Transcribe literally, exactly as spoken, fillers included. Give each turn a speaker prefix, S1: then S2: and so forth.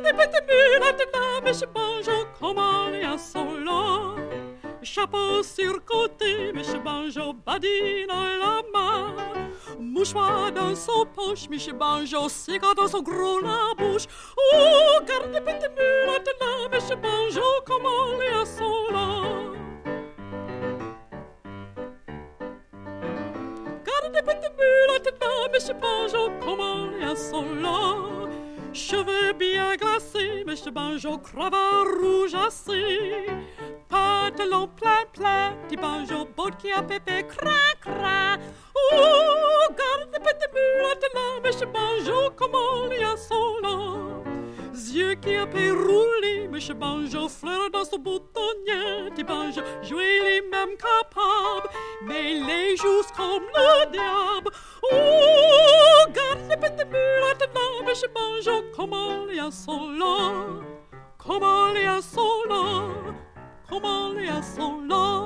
S1: des petites mulettes là, Monsieur Banjo, comment les solo. Chapeau sur côté, Monsieur Banjo, badine à la main. Mouchoir dans son poche, Monsieur Banjo, cigare dans son gros la bouche. Oh, garde des petites mulettes là, Monsieur Banjo, comment les solo. Garde des petites mulettes là, Monsieur Banjo, comment les solo. Cheveux bien glacés, Monsieur Banjo, cravate rouge assez. Pantalon plein plein, petit Banjo, botte qui a pépé, crin crin. Oh, garde des petites mulettes là, Monsieur Banjo, comment les solo. Yeux qui a fait rouler, Monsieur Banjo, fleurs dans son boutonnier, petit Banjo, jouer les mêmes capables, mais les joues comme le diable. Oh, garde les petites mulettes là, Monsieur Banjo, comment les solo, comment les solo, comment les solo.